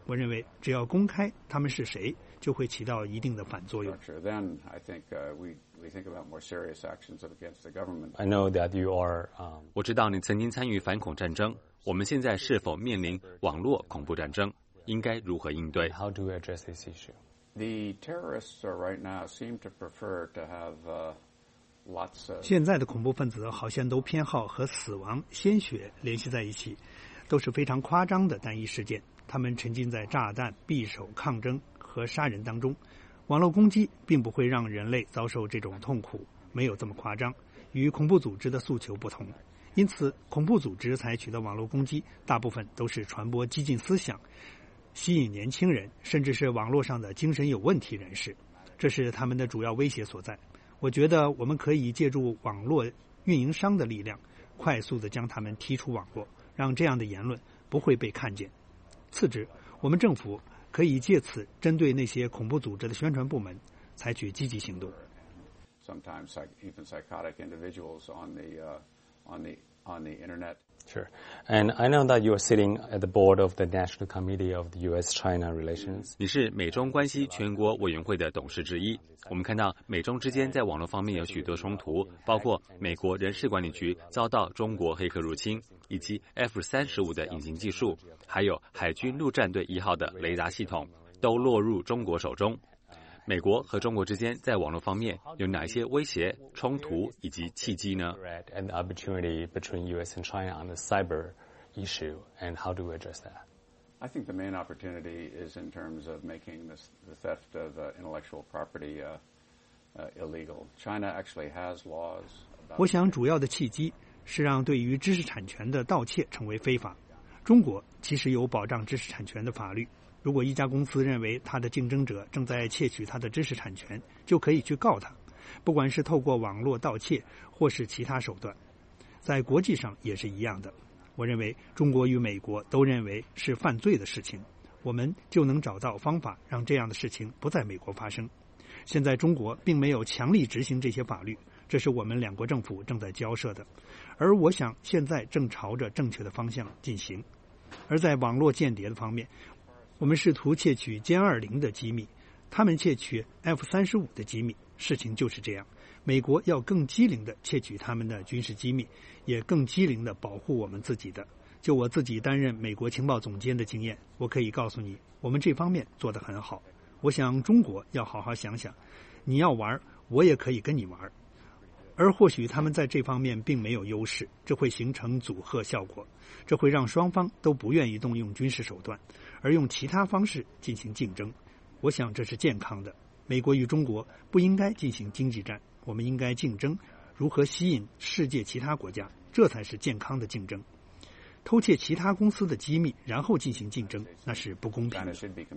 我认为只要公开他们是谁，就会起到一定的反作用。 Then I think uh, we we think about more serious actions against the government. I know that you are. Um, 我知道你曾经参与反恐战争。我们现在是否面临网络恐怖战争？应该如何应对 ？How do we address this issue? The terrorists are right now seem to prefer to have uh, lots of. 现在的恐怖分子好像都偏好和死亡、鲜血联系在一起，都是非常夸张的单一事件。他们沉浸在炸弹、匕首、抗争和杀人当中。网络攻击并不会让人类遭受这种痛苦，没有这么夸张，与恐怖组织的诉求不同。因此，恐怖组织采取的网络攻击大部分都是传播激进思想，吸引年轻人，甚至是网络上的精神有问题人士，这是他们的主要威胁所在。我觉得我们可以借助网络运营商的力量，快速地将他们踢出网络，让这样的言论不会被看见。次之，我们政府可以借此针对那些恐怖组织的宣传部门采取积极行动。 Sometimes even psychotic individuals on the uh, on the on the internet. Sure. And I know that you are sitting at the board of the National Committee of the U S-China Relations. 你是美中关系全国委员会的董事之一。我们看到美中之间在网络方面有许多冲突，包括美国人事管理局遭到中国黑客入侵，以及 F 三十五的隐形技术，还有海军陆战队一号的雷达系统都落入中国手中。美国和中国之间在网络方面有哪些威胁、冲突以及契机呢 ？And the opportunity between U S and China on the cyber issue, and how do we address that? I think the main opportunity is in terms of making this, the theft of uh, intellectual property uh, uh, illegal. China actually has laws. 我想主要的契机是让对于知识产权的盗窃成为非法。中国其实有保障知识产权的法律。如果一家公司认为它的竞争者正在窃取它的知识产权，就可以去告它，不管是透过网络盗窃或是其他手段。在国际上也是一样的。我认为中国与美国都认为是犯罪的事情，我们就能找到方法让这样的事情不在美国发生。现在中国并没有强力执行这些法律，这是我们两国政府正在交涉的，而我想现在正朝着正确的方向进行。而在网络间谍的方面，我们试图窃取歼二零的机密，他们窃取 F 三十五的机密，事情就是这样。美国要更机灵地窃取他们的军事机密，也更机灵地保护我们自己的。就我自己担任美国情报总监的经验，我可以告诉你，我们这方面做得很好。我想中国要好好想想，你要玩，我也可以跟你玩。而或许他们在这方面并没有优势，这会形成阻吓效果，这会让双方都不愿意动用军事手段，而用其他方式进行竞争。我想这是健康的。美国与中国不应该进行经济战，我们应该竞争如何吸引世界其他国家，这才是健康的竞争。偷窃其他公司的机密，然后进行竞争，那是不公平的。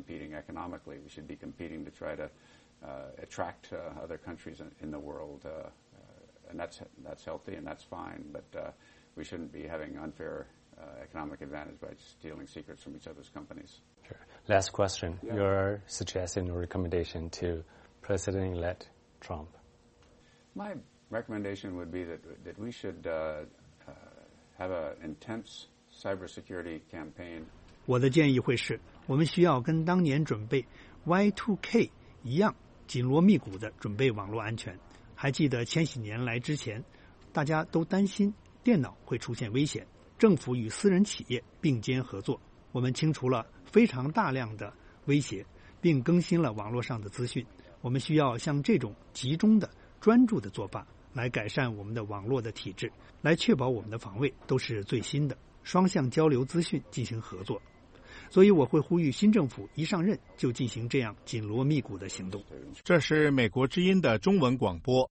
And that's that's healthy and that's fine, but uh, we shouldn't be having unfair uh, economic advantage by stealing secrets from each other's companies. Sure. Last question: yeah. Your suggestion or recommendation to President-elect Trump? My recommendation would be that that we should uh, uh, have an intense cybersecurity campaign. 我的建议会是，我们需要跟当年准备 Y 二 K 一样，紧锣密鼓地准备网络安全。还记得千禧年来之前，大家都担心电脑会出现危险，政府与私人企业并肩合作，我们清除了非常大量的威胁，并更新了网络上的资讯。我们需要像这种集中的、专注的做法来改善我们的网络的体制，来确保我们的防卫都是最新的，双向交流资讯进行合作。所以我会呼吁新政府一上任就进行这样紧锣密鼓的行动。 这是美国之音的中文广播。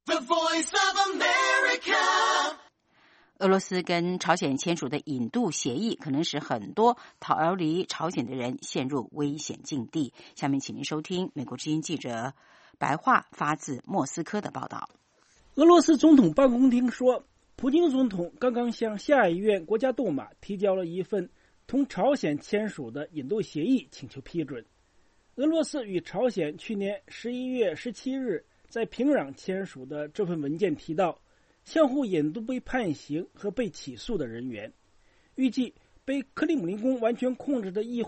俄罗斯跟朝鲜签署的引渡协议，可能使很多逃离朝鲜的人陷入危险境地。下面请您收听美国之音记者白桦发自莫斯科的报道。 俄罗斯总统办公厅说，普京总统刚刚向下议院国家杜马提交了一份同朝鲜签署的引渡协议，请求批准。俄罗斯与朝鲜去年十一月十七日在平壤签署的这份文件提到，相互引渡被判刑和被起诉的人员，预计被克里姆林宫完全控制的议会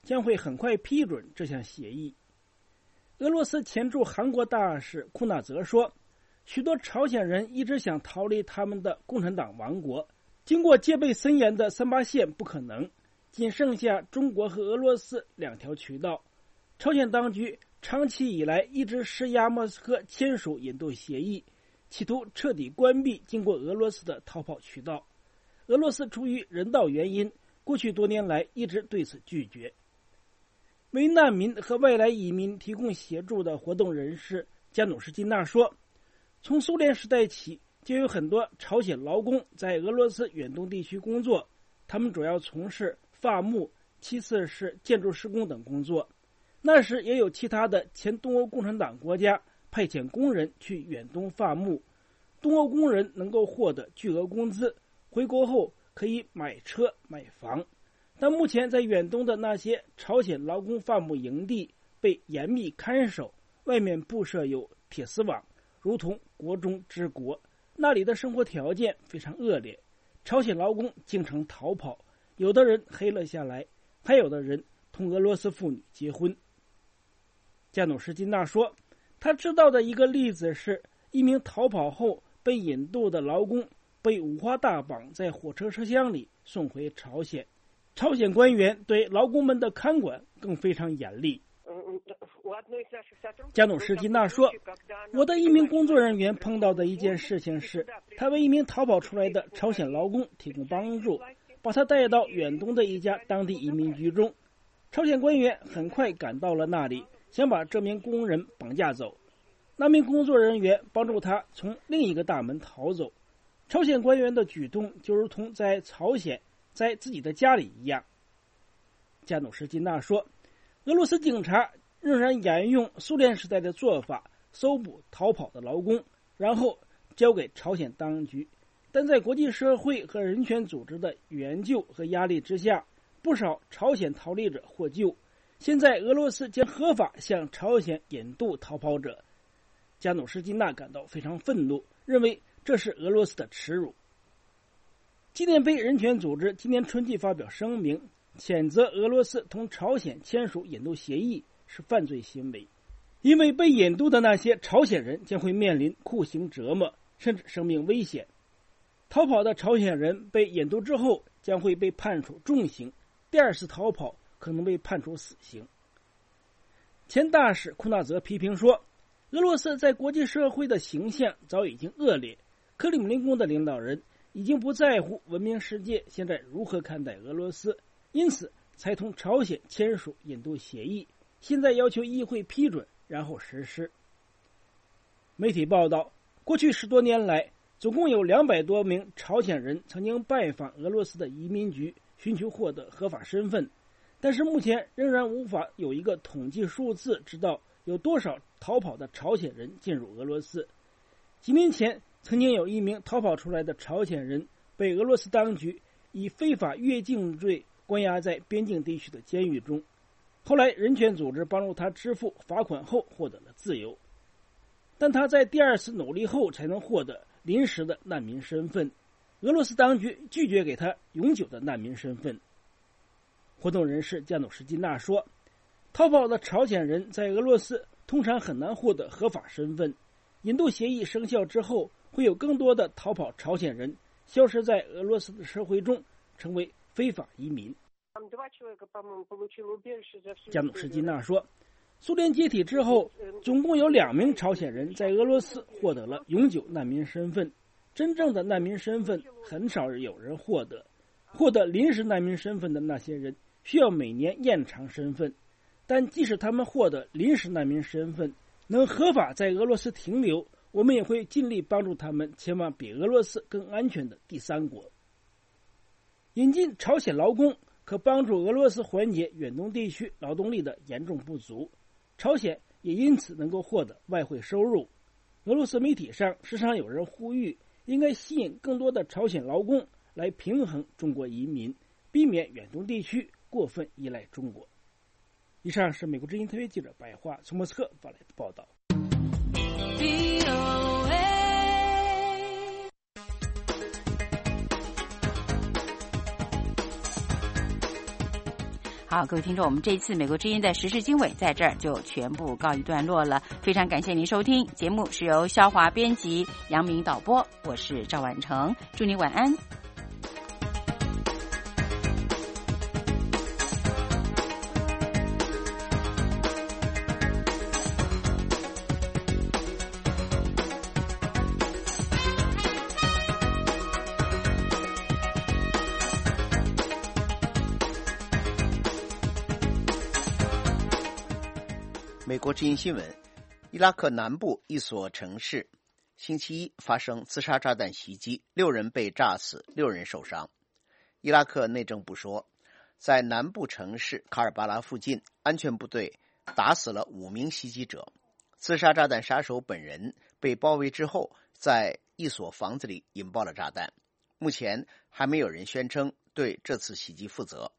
将会很快批准这项协议。俄罗斯前驻韩国大使库纳泽说，许多朝鲜人一直想逃离他们的共产党王国，经过戒备森严的三八线不可能，仅剩下中国和俄罗斯两条渠道。朝鲜当局长期以来一直施压莫斯科签署引渡协议，企图彻底关闭经过俄罗斯的逃跑渠道。俄罗斯出于人道原因，过去多年来一直对此拒绝。为难民和外来移民提供协助的活动人士加努什金娜说，从苏联时代起就有很多朝鲜劳工在俄罗斯远东地区工作，他们主要从事伐木，其次是建筑施工等工作。那时也有其他的前东欧共产党国家派遣工人去远东伐木，东欧工人能够获得巨额工资，回国后可以买车买房。但目前在远东的那些朝鲜劳工伐木营地被严密看守，外面布设有铁丝网，如同国中之国，那里的生活条件非常恶劣，朝鲜劳工经常逃跑，有的人黑了下来，还有的人同俄罗斯妇女结婚。加努什金娜说，他知道的一个例子是，一名逃跑后被引渡的劳工被五花大绑在火车车厢里送回朝鲜，朝鲜官员对劳工们的看管更非常严厉。加努什金娜说，我的一名工作人员碰到的一件事情是，他为一名逃跑出来的朝鲜劳工提供帮助，把他带到远东的一家当地移民局中。朝鲜官员很快赶到了那里，想把这名工人绑架走。那名工作人员帮助他从另一个大门逃走。朝鲜官员的举动就如同在朝鲜在自己的家里一样。加努什金娜说，俄罗斯警察仍然沿用苏联时代的做法，搜捕逃跑的劳工，然后交给朝鲜当局。但在国际社会和人权组织的援救和压力之下，不少朝鲜逃离者获救。现在俄罗斯将合法向朝鲜引渡逃跑者。加努什金娜感到非常愤怒，认为这是俄罗斯的耻辱。纪念碑人权组织今年春季发表声明，谴责俄罗斯同朝鲜签署引渡协议是犯罪行为，因为被引渡的那些朝鲜人将会面临酷刑折磨，甚至生命危险。逃跑的朝鲜人被引渡之后将会被判处重刑，第二次逃跑可能被判处死刑。前大使库纳泽批评说，俄罗斯在国际社会的形象早已经恶劣，克里姆林宫的领导人已经不在乎文明世界现在如何看待俄罗斯，因此才同朝鲜签署引渡协议，现在要求议会批准，然后实施。媒体报道，过去十多年来，总共有两百多名朝鲜人曾经拜访俄罗斯的移民局，寻求获得合法身份，但是目前仍然无法有一个统计数字，知道有多少逃跑的朝鲜人进入俄罗斯。几年前，曾经有一名逃跑出来的朝鲜人被俄罗斯当局以非法越境罪关押在边境地区的监狱中，后来人权组织帮助他支付罚款后获得了自由，但他在第二次努力后才能获得临时的难民身份，俄罗斯当局拒绝给他永久的难民身份。活动人士加努什金娜说，逃跑的朝鲜人在俄罗斯通常很难获得合法身份，引渡协议生效之后，会有更多的逃跑朝鲜人消失在俄罗斯的社会中，成为非法移民。加努什金娜说，苏联解体之后，总共有两名朝鲜人在俄罗斯获得了永久难民身份，真正的难民身份很少有人获得，获得临时难民身份的那些人需要每年延长身份，但即使他们获得临时难民身份，能合法在俄罗斯停留，我们也会尽力帮助他们前往比俄罗斯更安全的第三国。引进朝鲜劳工可帮助俄罗斯缓解远东地区劳动力的严重不足，朝鲜也因此能够获得外汇收入。俄罗斯媒体上时常有人呼吁，应该吸引更多的朝鲜劳工来平衡中国移民，避免远东地区过分依赖中国。以上是美国之音特约记者白桦从莫斯科发来的报道。 好，各位听众，我们这一次美国之音的时事经纬在这儿就全部告一段落了。非常感谢您收听节目，是由肖华编辑、杨明导播，我是赵婉成，祝您晚安。 美国之音新闻：伊拉克南部一所城市星期一发生自杀炸弹袭击，六人被炸死，六人受伤。伊拉克内政部说，在南部城市卡尔巴拉附近，安全部队打死了五名袭击者。自杀炸弹杀手本人被包围之后，在一所房子里引爆了炸弹。目前还没有人宣称对这次袭击负责。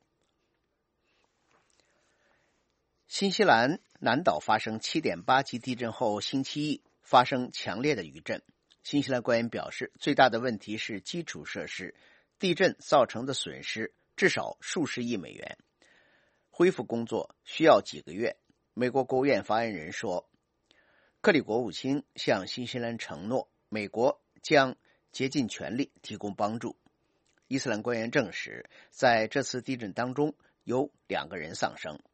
新西兰南岛发生 七点八 级地震后，星期一发生强烈的余震。新西兰官员表示，最大的问题是基础设施，地震造成的损失至少数十亿美元，恢复工作需要几个月。美国国务院发言人说，克里国务卿向新西兰承诺，美国将竭尽全力提供帮助。伊斯兰官员证实，在这次地震当中有两个人丧生。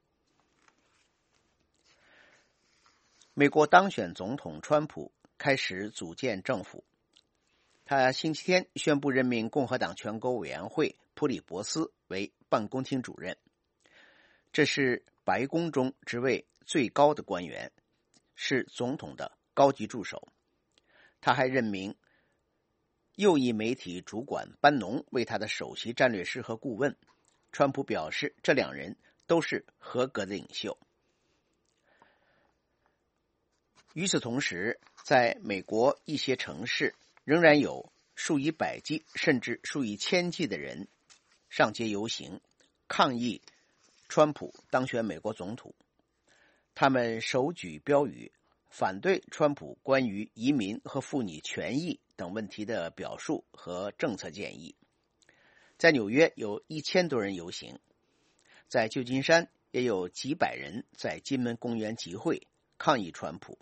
美国当选总统川普开始组建政府，他星期天宣布任命共和党全国委员会普里博斯为办公厅主任，这是白宫中职位最高的官员，是总统的高级助手。他还任命右翼媒体主管班农为他的首席战略师和顾问。川普表示，这两人都是合格的领袖。与此同时，在美国一些城市仍然有数以百计甚至数以千计的人上街游行，抗议川普当选美国总统。他们手举标语，反对川普关于移民和妇女权益等问题的表述和政策建议。在纽约有一千多人游行，在旧金山也有几百人在金门公园集会抗议川普。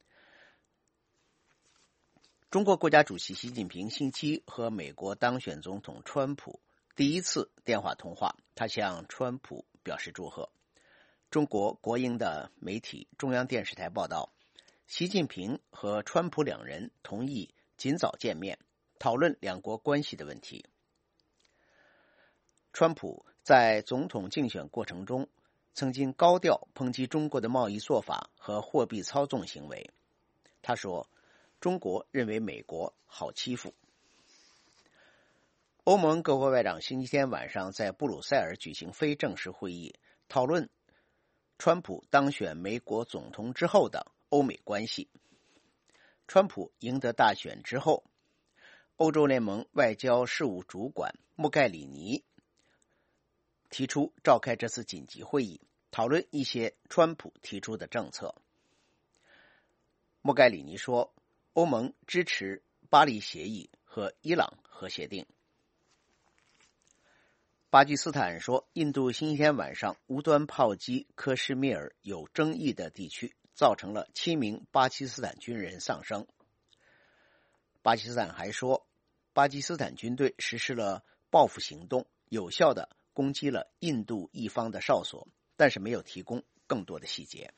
中国国家主席习近平星期一和美国当选总统川普第一次电话通话，他向川普表示祝贺。中国国营的媒体中央电视台报道，习近平和川普两人同意尽早见面，讨论两国关系的问题。川普在总统竞选过程中曾经高调抨击中国的贸易做法和货币操纵行为。他说，中国认为美国好欺负。欧盟各国外长星期天晚上在布鲁塞尔举行非正式会议，讨论川普当选美国总统之后的欧美关系。川普赢得大选之后，欧洲联盟外交事务主管莫盖里尼提出召开这次紧急会议，讨论一些川普提出的政策。莫盖里尼说，欧盟支持巴黎协议和伊朗核协定。巴基斯坦说，印度星期天晚上无端炮击科什米尔有争议的地区，造成了七名巴基斯坦军人丧生。巴基斯坦还说，巴基斯坦军队实施了报复行动，有效地攻击了印度一方的哨所，但是没有提供更多的细节。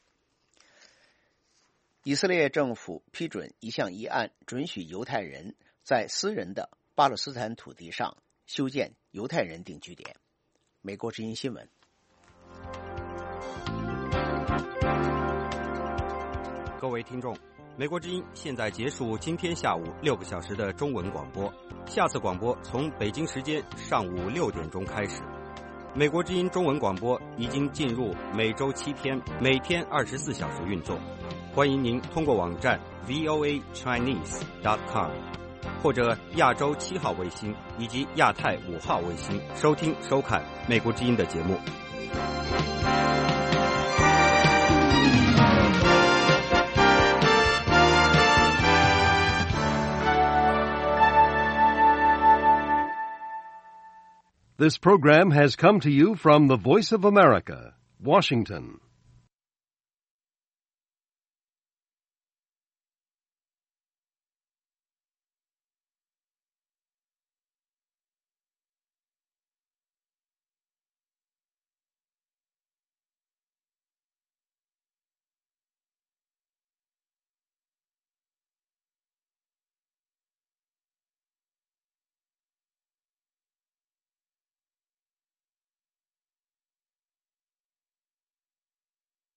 以色列政府批准一项议案，准许犹太人在私人的巴勒斯坦土地上修建犹太人定居点。美国之音新闻。 各位听众，美国之音现在结束今天下午六个小时的中文广播，下次广播从北京时间上午六点钟开始。美国之音中文广播已经进入每周七天，每天二十四小时运作。欢迎您通过网站 v o a chinese dot com 或者亚洲七号卫星以及亚太五号卫星收听收看美国之音的节目。 This program has come to you from the Voice of America, Washington.